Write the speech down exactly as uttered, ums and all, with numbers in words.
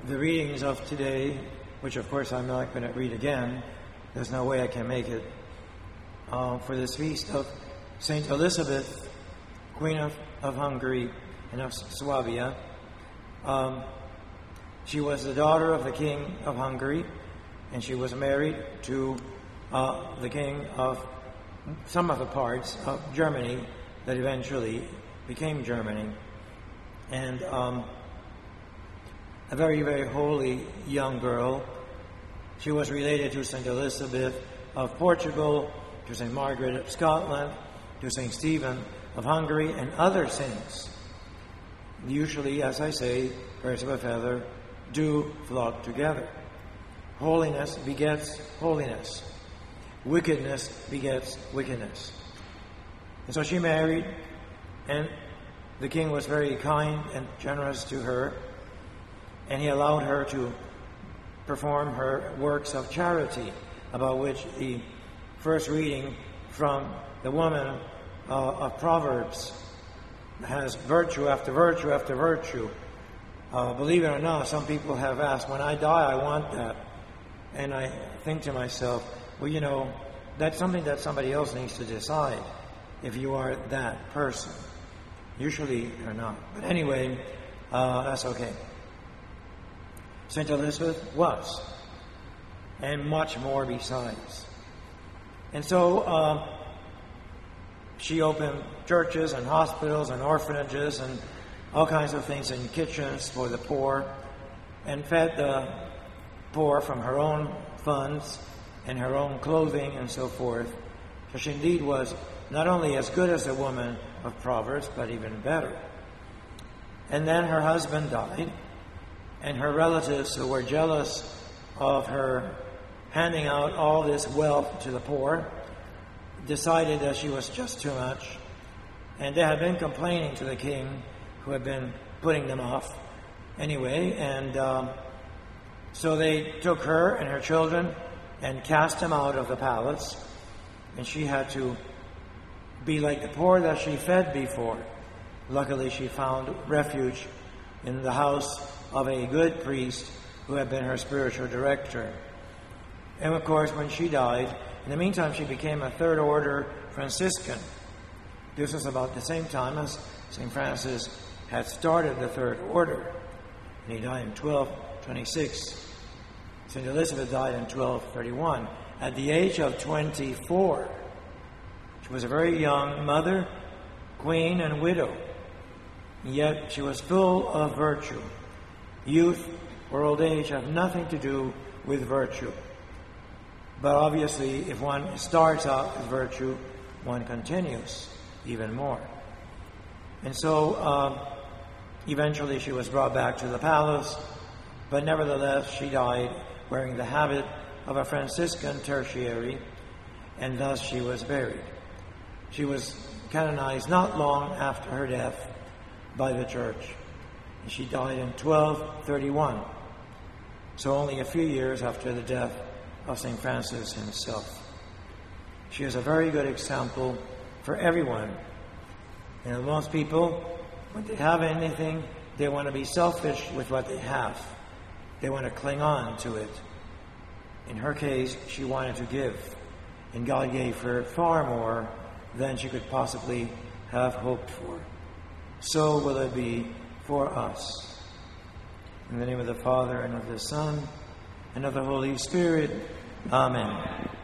the readings of today, which of course I'm not going to read again, there's no way I can make it, uh, for this feast of Saint Elizabeth, Queen of, of Hungary and of Swabia. Um, she was the daughter of the King of Hungary, and she was married to uh, the King of some of the parts of Germany that eventually became Germany. And um, a very, very holy young girl. She was related to Saint Elizabeth of Portugal, to Saint Margaret of Scotland, to Saint Stephen of Hungary, and other saints. Usually, as I say, birds of a feather do flock together. Holiness begets holiness. Wickedness begets wickedness. And so she married, and the king was very kind and generous to her, and he allowed her to perform her works of charity, about which the first reading from the woman uh, of Proverbs has virtue after virtue after virtue. Uh, believe it or not, some people have asked, when I die, I want that. And I think to myself, well, you know, that's something that somebody else needs to decide if you are that person. Usually they're not. But anyway, uh, that's okay. Saint Elizabeth was, and much more besides. And so uh, she opened churches and hospitals and orphanages and all kinds of things, and kitchens for the poor, and fed the poor from her own funds and her own clothing and so forth. So she indeed was not only as good as the woman of Proverbs, but even better. And then her husband died, and her relatives, who were jealous of her handing out all this wealth to the poor, decided that she was just too much. And they had been complaining to the king, who had been putting them off anyway. And um, so they took her and her children and cast them out of the palace. And she had to be like the poor that she fed before. Luckily, she found refuge in the house of a good priest who had been her spiritual director. And of course, when she died, in the meantime, she became a third order Franciscan. This was about the same time as Saint Francis had started the third order. And he died in twelve twenty-six. Saint Elizabeth died in twelve thirty-one. At the age of twenty-four, she was a very young mother, queen, and widow. Yet she was full of virtue. Youth or old age have nothing to do with virtue. But obviously, if one starts out with virtue, one continues even more. And so, uh, eventually she was brought back to the palace, but nevertheless she died wearing the habit of a Franciscan tertiary, and thus she was buried. She was canonized not long after her death by the church. And she died in twelve thirty-one, so only a few years after the death of Saint Francis himself. She is a very good example for everyone. And most people, when they have anything, they want to be selfish with what they have. They want to cling on to it. In her case, she wanted to give, and God gave her far more than she could possibly have hoped for. So will it be for us. In the name of the Father, and of the Son, and of the Holy Spirit. Amen.